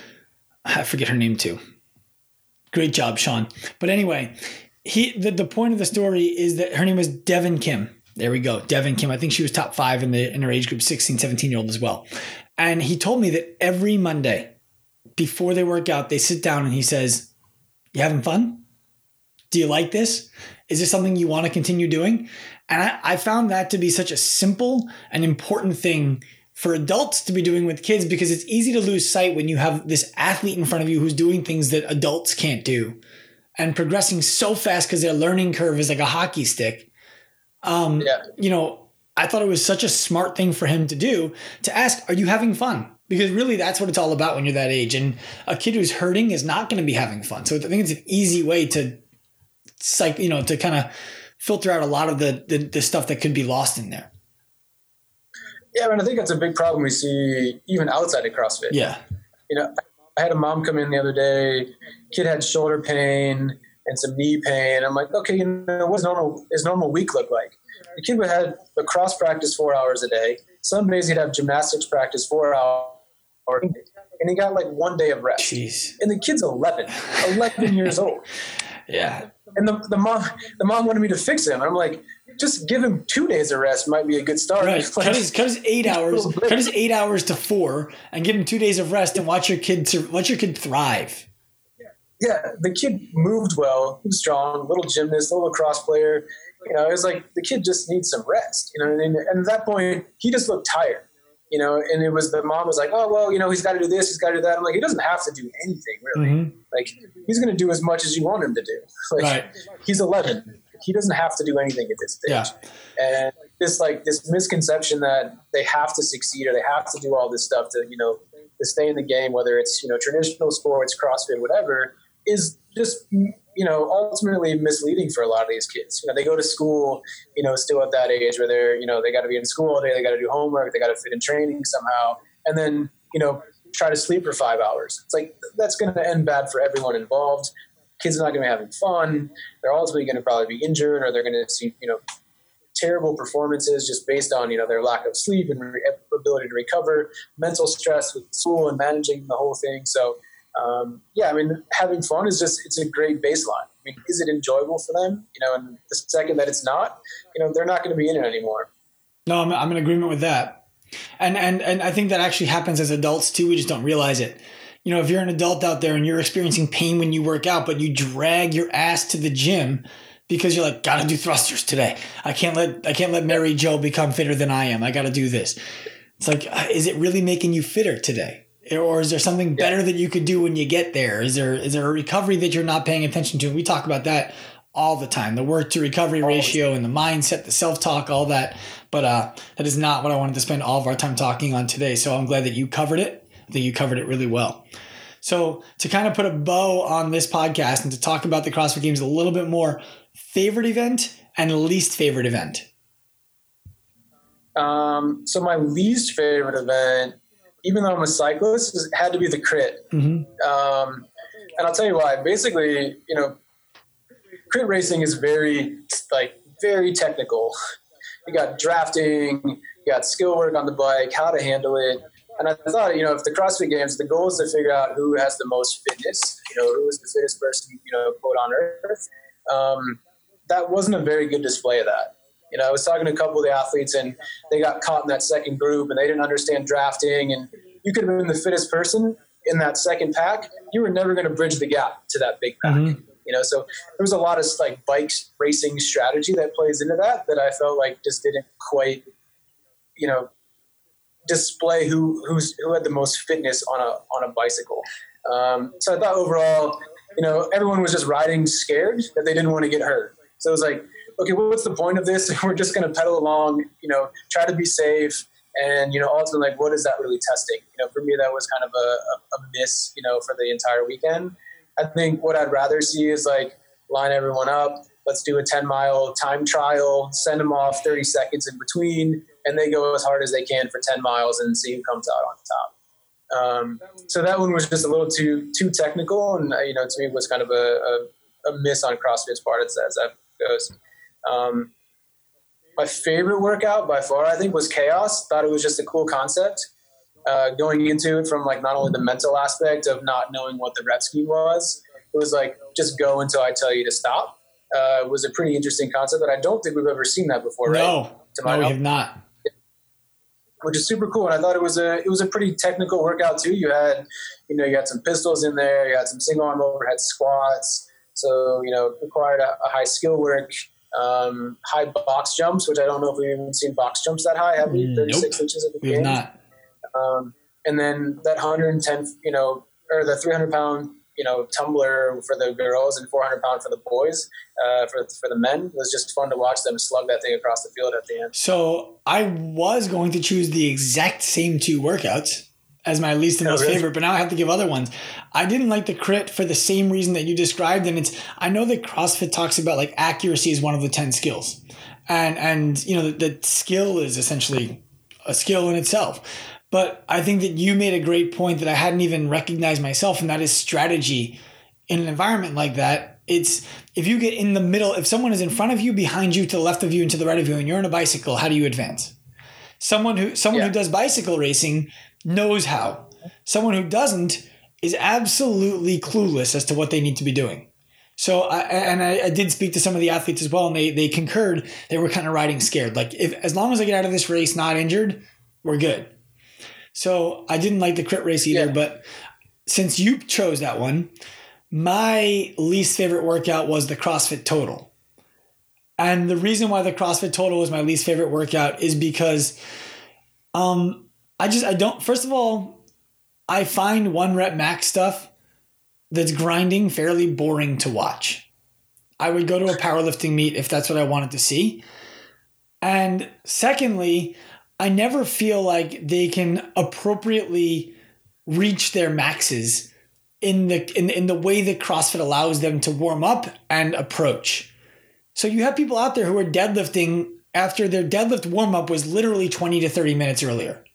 I forget her name too. Great job, Sean. But anyway, he, the, the point of the story is that her name was Devin Kim. There we go. Devin Kim. I think she was top five in the in her age group, sixteen, seventeen year old as well. And he told me that every Monday before they work out, they sit down and he says, you having fun? Do you like this? Is this something you want to continue doing? And I, I found that to be such a simple and important thing for adults to be doing with kids, because it's easy to lose sight when you have this athlete in front of you who's doing things that adults can't do and progressing so fast because their learning curve is like a hockey stick. Um, yeah. You know, I thought it was such a smart thing for him to do, to ask, are you having fun? Because really that's what it's all about when you're that age. And a kid who's hurting is not going to be having fun. So I think it's an easy way to psych, you know, to kind of filter out a lot of the, the, the stuff that could be lost in there. Yeah, I mean, I think that's a big problem we see even outside of CrossFit. Yeah. You know, I had a mom come in the other day, kid had shoulder pain and some knee pain. I'm like, okay, you know, what's normal, his normal week look like? The kid would have a cross practice four hours a day. Some days he'd have gymnastics practice four hours, and he got like one day of rest. Jeez. And the kid's eleven, eleven years old. Yeah. And the, the mom, the mom wanted me to fix him. And I'm like, just give him two days of rest might be a good start. Right. Cut his, cut his eight hours, cut his eight hours to four, and give him two days of rest, and watch your kid to watch your kid thrive. Yeah, the kid moved well. He was strong, little gymnast, little lacrosse player. You know, it was like the kid just needs some rest, you know, and, and at that point he just looked tired, you know, and it was, the mom was like, oh, well, you know, he's got to do this, he's got to do that. I'm like, he doesn't have to do anything really. Mm-hmm. Like, he's going to do as much as you want him to do. Like, right. He's eleven. He doesn't have to do anything at this stage. Yeah. And this, like, this misconception that they have to succeed or they have to do all this stuff to, you know, to stay in the game, whether it's, you know, traditional sports, CrossFit, whatever, is just, you know, ultimately misleading for a lot of these kids. You know, they go to school, you know, still at that age where they're, you know, they got to be in school all day, they got to do homework, they got to fit in training somehow, and then, you know, try to sleep for five hours. It's like, that's going to end bad for everyone involved. Kids are not going to be having fun. They're ultimately going to probably be injured, or they're going to see, you know, terrible performances just based on, you know, their lack of sleep and re- ability to recover, mental stress with school and managing the whole thing. So, um, yeah, I mean, having fun is just, it's a great baseline. I mean, is it enjoyable for them? You know, and the second that it's not, you know, they're not going to be in it anymore. No, I'm, I'm in agreement with that. And, and, and I think that actually happens as adults too. We just don't realize it. You know, if you're an adult out there and you're experiencing pain when you work out, but you drag your ass to the gym because you're like, gotta do thrusters today. I can't let, I can't let Mary Jo become fitter than I am. I gotta do this. It's like, is it really making you fitter today? Or is there something better that you could do when you get there? Is there, is there a recovery that you're not paying attention to? We talk about that all the time, the work to recovery ratio and the mindset, the self-talk, all that. But uh, that is not what I wanted to spend all of our time talking on today. So I'm glad that you covered it. I think you covered it really well. So to kind of put a bow on this podcast and to talk about the CrossFit Games a little bit more, favorite event and least favorite event. Um, so my least favorite event, even though I'm a cyclist, had to be the crit. Mm-hmm. Um, and I'll tell you why. Basically, you know, crit racing is very, like, very technical. You got drafting, you got skill work on the bike, how to handle it. And I thought, you know, if the CrossFit Games, the goal is to figure out who has the most fitness, you know, who is the fittest person, you know, quote, on earth. Um, that wasn't a very good display of that. You know, I was talking to a couple of the athletes and they got caught in that second group and they didn't understand drafting. And you could have been the fittest person in that second pack. You were never going to bridge the gap to that big pack. Mm-hmm. You know, so there was a lot of like bikes racing strategy that plays into that, that I felt like just didn't quite, you know, display who who's who had the most fitness on a on a bicycle. Um, so I thought overall, you know, everyone was just riding scared that they didn't want to get hurt. So it was like, okay, well, what's the point of this? We're just going to pedal along, you know, try to be safe, and you know, ultimately, like, what is that really testing? You know, for me, that was kind of a, a, a miss, you know, for the entire weekend. I think what I'd rather see is like line everyone up. Let's do a ten mile time trial, send them off thirty seconds in between, and they go as hard as they can for ten miles and see who comes out on top. Um, so that one was just a little too too technical, and uh, you know, to me was kind of a, a, a miss on CrossFit's part as, as that goes. Um, my favorite workout by far, I think, was Chaos. Thought it was just a cool concept. Uh, going into it from like not only the mental aspect of not knowing what the rep scheme was, it was like just go until I tell you to stop. Uh, was a pretty interesting concept that I don't think we've ever seen that before, right? No, no, we have not. Which is super cool, and I thought it was a it was a pretty technical workout too. You had, you know, you had some pistols in there, you had some single arm overhead squats, so you know, required a, a high skill work, um, high box jumps, which I don't know if we've even seen box jumps that high. Have we? thirty-six nope, inches at the we have not. Um, and then that one hundred ten, you know, or the three hundred pound, you know, tumbler for the girls and four hundred pound for the boys, uh, for, for the men. It was just fun to watch them slug that thing across the field at the end. So I was going to choose the exact same two workouts as my least and oh, most really? favorite, but now I have to give other ones. I didn't like the crit for the same reason that you described. And it's, I know that CrossFit talks about like accuracy is one of the ten skills, and, and, you know, the, the skill is essentially a skill in itself. But I think that you made a great point that I hadn't even recognized myself, and that is strategy in an environment like that. It's if you get in the middle, if someone is in front of you, behind you, to the left of you, and to the right of you, and you're on a bicycle, how do you advance? Someone who someone yeah. who does bicycle racing knows how. Someone who doesn't is absolutely clueless as to what they need to be doing. So, I, and I, I did speak to some of the athletes as well, and they they concurred. They were kind of riding scared. Like, if as long as I get out of this race not injured, we're good. So I didn't like the crit race either, yeah. but since you chose that one, my least favorite workout was the CrossFit Total. And the reason why the CrossFit Total was my least favorite workout is because um, I just, I don't, first of all, I find one rep max stuff that's grinding fairly boring to watch. I would go to a powerlifting meet if that's what I wanted to see. And secondly, I never feel like they can appropriately reach their maxes in the in, in the way that CrossFit allows them to warm up and approach. So you have people out there who are deadlifting after their deadlift warm up was literally twenty to thirty minutes earlier.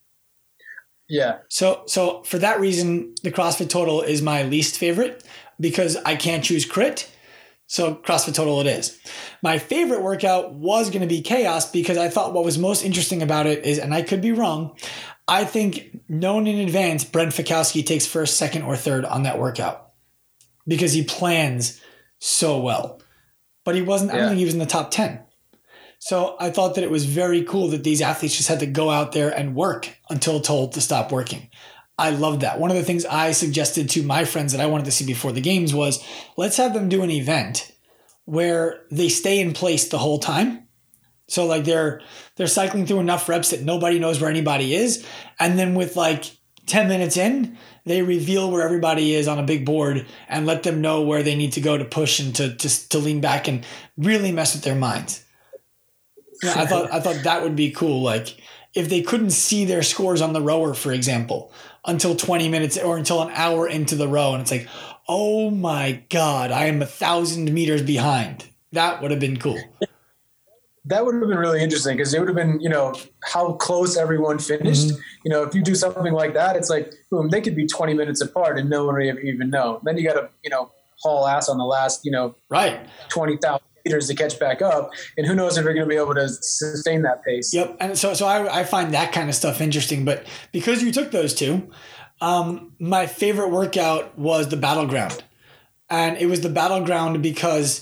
Yeah. So so for that reason, the CrossFit Total is my least favorite because I can't choose crit. So CrossFit Total it is. My favorite workout was going to be Chaos because I thought what was most interesting about it is, and I could be wrong, I think known in advance, Brent Fikowski takes first, second, or third on that workout because he plans so well. But he wasn't, yeah. I don't think he was in the top ten. So I thought that it was very cool that these athletes just had to go out there and work until told to stop working. I loved that. One of the things I suggested to my friends that I wanted to see before the games was let's have them do an event where they stay in place the whole time. So like they're they're cycling through enough reps that nobody knows where anybody is. And then with like ten minutes in, they reveal where everybody is on a big board and let them know where they need to go to push and to to, to lean back and really mess with their minds. Yeah, I thought I thought that would be cool. Like if they couldn't see their scores on the rower, for example, until twenty minutes or until an hour into the row, and it's like, oh my God, I am a thousand meters behind. That would have been cool. That would have been really interesting because it would have been, you know, how close everyone finished. Mm-hmm. You know, if you do something like that, it's like, boom, they could be twenty minutes apart and no one would even know. Then you got to, you know, haul ass on the last, you know, right, twenty thousand meters to catch back up. And who knows if you're going to be able to sustain that pace. Yep. And so, so I, I find that kind of stuff interesting. But because you took those two, um, my favorite workout was the Battleground. And it was the Battleground because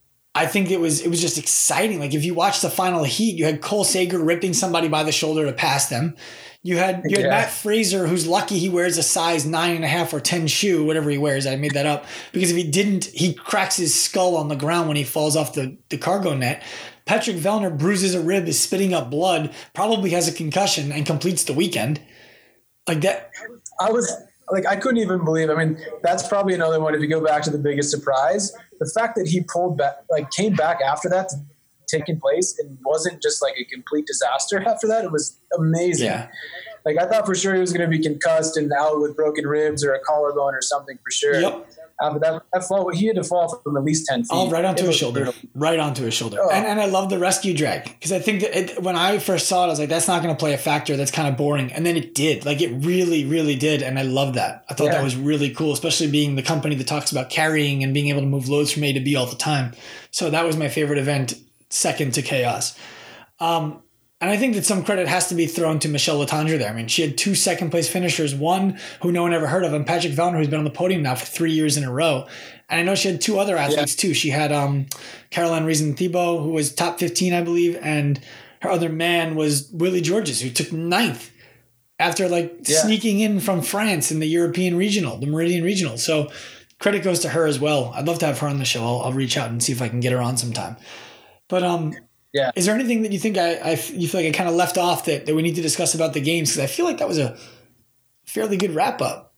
I think it was it was just exciting. Like if you watched the final heat, you had Cole Sager ripping somebody by the shoulder to pass them. You had you had yeah. Matt Fraser, who's lucky he wears a size nine and a half or ten shoe, whatever he wears. I made that up because if he didn't, he cracks his skull on the ground when he falls off the, the cargo net. Patrick Vellner bruises a rib, is spitting up blood, probably has a concussion, and completes the weekend. Like that. I was like, I couldn't even believe. I mean, that's probably another one. If you go back to the biggest surprise, the fact that he pulled back, like came back after that. Taking place and wasn't just like a complete disaster after that. It was amazing. Yeah. Like I thought for sure he was going to be concussed and out with broken ribs or a collarbone or something for sure. Yep. Uh, but that, that fall, he had to fall from at least ten feet. Oh, right onto his shoulder. Brutal. Right onto his shoulder. Oh. And, and I love the rescue drag because I think that it, when I first saw it, I was like, that's not going to play a factor. That's kind of boring. And then it did. Like it really, really did. And I love that. I thought yeah. that was really cool, especially being the company that talks about carrying and being able to move loads from A to B all the time. So that was my favorite event. Second to Chaos. Um, and I think that some credit has to be thrown to Michelle Letendre there. I mean, she had two second place finishers, one who no one ever heard of, and Patrick Vellner, who's been on the podium now for three years in a row. And I know she had two other athletes yeah. too. She had um, Caroline Reason-Thibault, who was top fifteen, I believe, and her other man was Willie Georges, who took ninth after like yeah. sneaking in from France in the European Regional, the Meridian Regional. So credit goes to her as well. I'd love to have her on the show. I'll, I'll reach out and see if I can get her on sometime. But um, yeah. is there anything that you think I, I you feel like I kind of left off that, that we need to discuss about the games? Because I feel like that was a fairly good wrap up.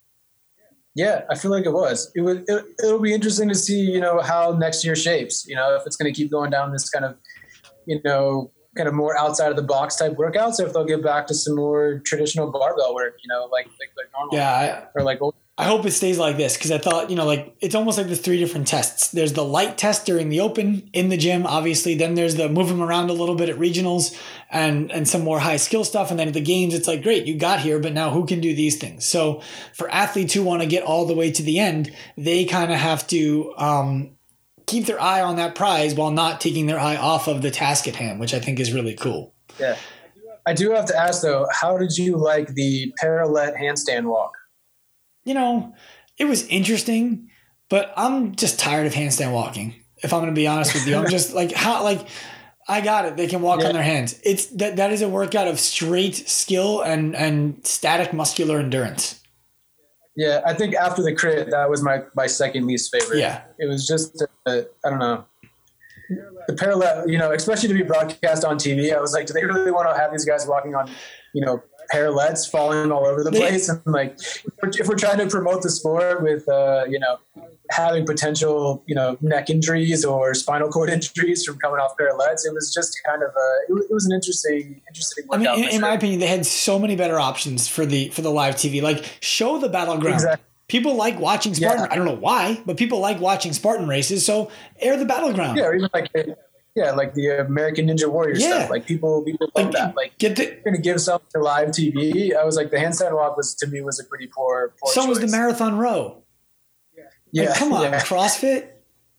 Yeah, I feel like it was. It was. It, it'll be interesting to see, you know, how next year shapes. You know, if it's going to keep going down this kind of, you know, kind of more outside of the box type workouts, or if they'll get back to some more traditional barbell work. You know, like like, like normal. Yeah. I, or like old. I hope it stays like this because I thought, you know, like it's almost like the three different tests. There's the light test during the open in the gym, obviously. Then there's the move them around a little bit at regionals and, and some more high skill stuff. And then at the games, it's like, great, you got here, but now who can do these things? So for athletes who want to get all the way to the end, they kind of have to um, keep their eye on that prize while not taking their eye off of the task at hand, which I think is really cool. Yeah. I do have to ask though, how did you like the parallel handstand walk? You know, it was interesting, but I'm just tired of handstand walking. If I'm going to be honest with you, I'm just like, how, like, I got it. They can walk yeah. on their hands. It's that, that is a workout of straight skill and, and static muscular endurance. Yeah. I think after the crit, that was my, my second least favorite. Yeah. It was just, uh, I don't know. The parallel, you know, especially to be broadcast on T V, I was like, do they really want to have these guys walking on, you know, parallettes falling all over the place? And like, if we're trying to promote the sport with, uh, you know, having potential, you know, neck injuries or spinal cord injuries from coming off parallettes, it was just kind of a, it was an interesting, interesting workout. I mean, in, in my opinion, they had so many better options for the, for the live T V, like show the battleground. Exactly. People like watching Spartan. Yeah. I don't know why, but people like watching Spartan races. So air the battleground. Yeah. Or even like, yeah, like the American Ninja Warrior yeah. stuff. Like people, people love like, that. Like get the, you're going to give something to live T V. I was like, the handstand walk was, to me, was a pretty poor, poor So choice. was the marathon row. Yeah. Like, come on, yeah. CrossFit.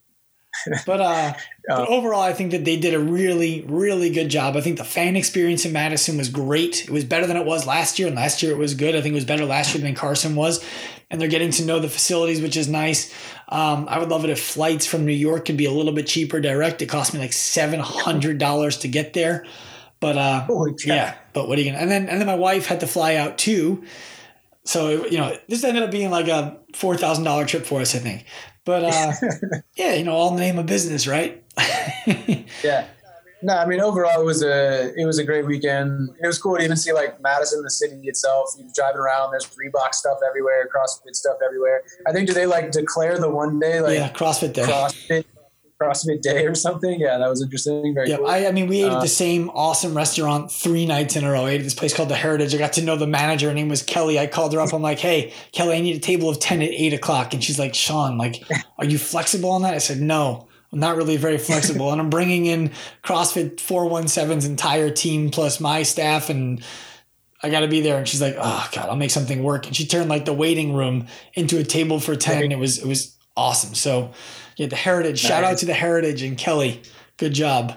But, uh, but overall, I think that they did a really, really good job. I think the fan experience in Madison was great. It was better than it was last year, and last year it was good. I think it was better last year than Carson was, and they're getting to know the facilities, which is nice. Um, I would love it if flights from New York could be a little bit cheaper direct. It cost me like seven hundred dollars to get there. But uh, yeah, but what are you gonna? And then and then my wife had to fly out too. So you know, this ended up being like a four thousand dollar trip for us, I think. But uh, yeah, you know, all in the name of business, right? Yeah. No, I mean, overall, it was a it was a great weekend. It was cool to even see like Madison, the city itself. You're driving around, there's Reebok stuff everywhere, CrossFit stuff everywhere. I think do they like declare the one day like yeah, CrossFit Day, CrossFit CrossFit Day or something? Yeah, that was interesting. Very yeah, cool. I, I mean, we ate uh, at the same awesome restaurant three nights in a row. I ate at this place called the Heritage. I got to know the manager. Her name was Kelly. I called her up. I'm like, hey, Kelly, I need a table of ten at eight o'clock. And she's like, Sean, like, are you flexible on that? I said, no. I'm not really very flexible. And I'm bringing in CrossFit four seventeens entire team plus my staff, and I got to be there. And she's like, oh, God, I'll make something work. And she turned like the waiting room into a table for ten. And it was it was awesome. So, yeah, the Heritage. Nice. Shout out to the Heritage and Kelly. Good job.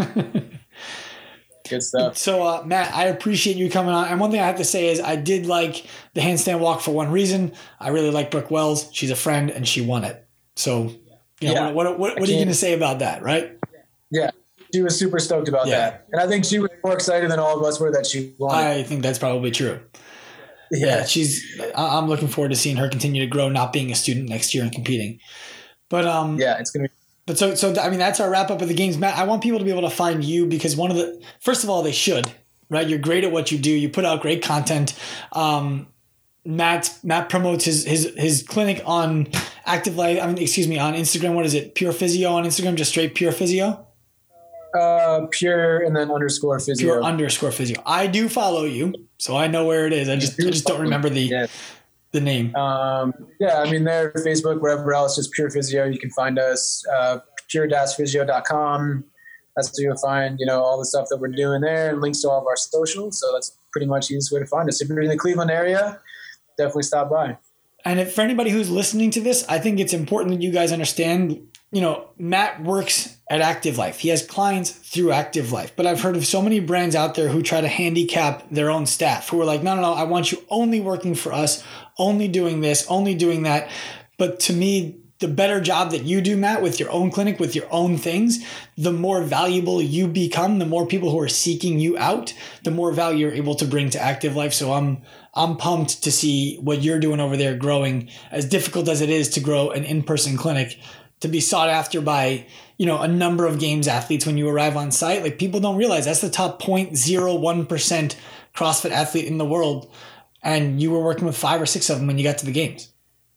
Good stuff. So, uh, Matt, I appreciate you coming on. And one thing I have to say is I did like the handstand walk for one reason. I really like Brooke Wells. She's a friend, and she won it. So, you know, yeah. what, what, what, what are you going to say about that, right? Yeah, she was super stoked about yeah. that. And I think she was more excited than all of us were that she won. I think that's probably true. Yeah. yeah, she's. I'm looking forward to seeing her continue to grow, not being a student next year and competing. But um, yeah, it's going to be. But so, so I mean, that's our wrap up of the games. Matt, I want people to be able to find you because one of the, first of all, they should, right? You're great at what you do. You put out great content. Um, Matt Matt promotes his his his clinic on Active Life. I mean, excuse me, on Instagram. What is it? Pure Physio on Instagram. Just straight Pure Physio. Uh, pure and then underscore physio. Pure underscore physio. I do follow you, so I know where it is. I just I just don't remember the yeah. the name. Um, yeah, I mean, there, Facebook, wherever else, just Pure Physio. You can find us. Uh, pure physio dot com. That's where you'll find, you know, all the stuff that we're doing there and links to all of our socials. So that's pretty much the easiest way to find us. If you're in the Cleveland area, definitely stop by. And if, for anybody who's listening to this, I think it's important that you guys understand, you know, Matt works at Active Life. He has clients through Active Life. But I've heard of so many brands out there who try to handicap their own staff, who are like, no, no, no, I want you only working for us, only doing this, only doing that. But to me, the better job that you do, Matt, with your own clinic, with your own things, the more valuable you become, the more people who are seeking you out, the more value you're able to bring to Active Life. So I'm I'm pumped to see what you're doing over there growing, as difficult as it is to grow an in-person clinic, to be sought after by, you know, a number of games athletes when you arrive on site. Like, people don't realize that's the top zero point zero one percent CrossFit athlete in the world. And you were working with five or six of them when you got to the games.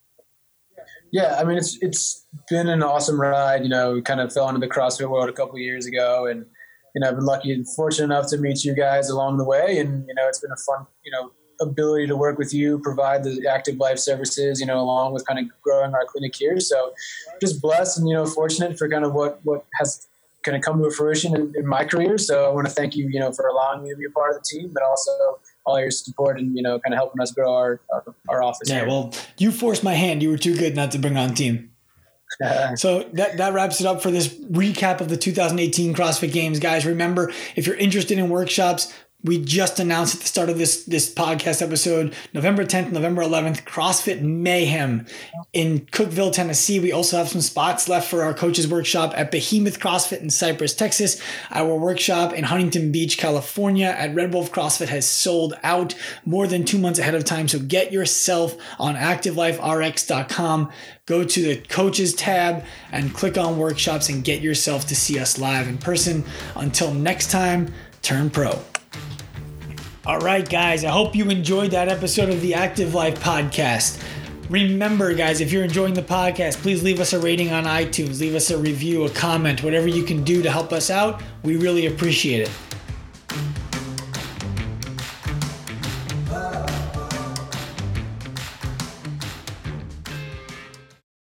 Yeah, I mean, it's it's been an awesome ride. You know, we kind of fell into the CrossFit world a couple of years ago, and you know, I've been lucky and fortunate enough to meet you guys along the way. And you know, it's been a fun, you know, ability to work with you, provide the Active Life services, you know, along with kind of growing our clinic here. So, just blessed and you know, fortunate for kind of what what has kind of come to fruition in, in my career. So, I want to thank you, you know, for allowing me to be a part of the team, but also all your support and, you know, kind of helping us grow our, our, our office. Yeah, here. Well, you forced my hand. You were too good not to bring on team. So that, that wraps it up for this recap of the two thousand eighteen CrossFit Games. Guys, remember, if you're interested in workshops, we just announced at the start of this, this podcast episode, November tenth, November eleventh, CrossFit Mayhem in Cookeville, Tennessee. We also have some spots left for our coaches workshop at Behemoth CrossFit in Cypress, Texas. Our workshop in Huntington Beach, California at Red Wolf CrossFit has sold out more than two months ahead of time. So get yourself on active life r x dot com. Go to the coaches tab and click on workshops and get yourself to see us live in person. Until next time, turn pro. All right, guys, I hope you enjoyed that episode of the Active Life podcast. Remember, guys, if you're enjoying the podcast, please leave us a rating on iTunes, leave us a review, a comment, whatever you can do to help us out. We really appreciate it.